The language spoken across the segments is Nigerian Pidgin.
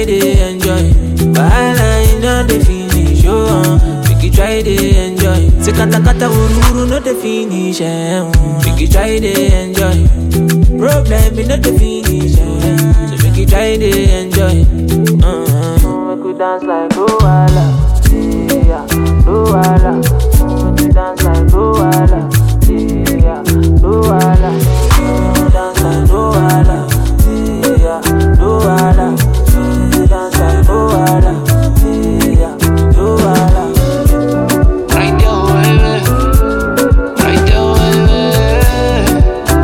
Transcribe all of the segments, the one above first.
to enjoy. Wahala in the finish, make you try to enjoy. Say kata kata uru no the finish, make you try to enjoy. Problem in the finish, so make you try to enjoy. Make you dance like Luala, yeah, Luala. Make you dance like Luala, yeah, Luala. Make you dance like Luala, yeah, Luala. Make you dance like Luala, yeah, Luala. Right there, baby. Right there, baby.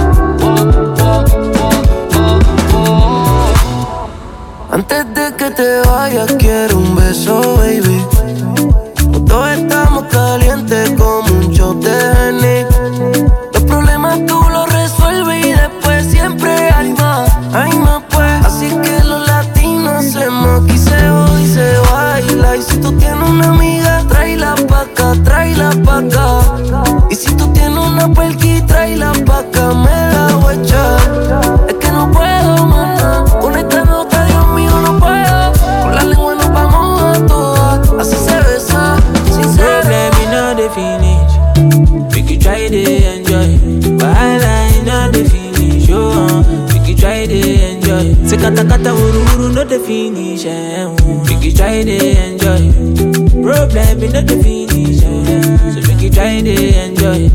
Antes de que te vayas quiero un beso, baby. Todos estamos calientes como un shot de Henny. Los problemas tú los resuelves y después siempre hay más pues. Así que los latinos hacemos aquí se jode y se baila. Y si tú tienes una amiga, tráela pa' acá, tráela pa' acá. Y si tú tienes una perqui, tráela pa' acá, me la voy a echar. Es que no puedo, maná, con esta nota, Dios mío, no puedo. Con la lengua nos vamos a todas, así se besa, sincero. Problem in the finish, make you try to enjoy. Wahala in the finish, make you try to enjoy. Say kata kata uru no the finish, make you try to enjoy. Problem in the finish, so make you try to enjoy.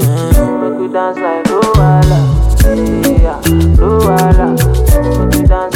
Make you dance like Luala, yeah, Luala. Make you dance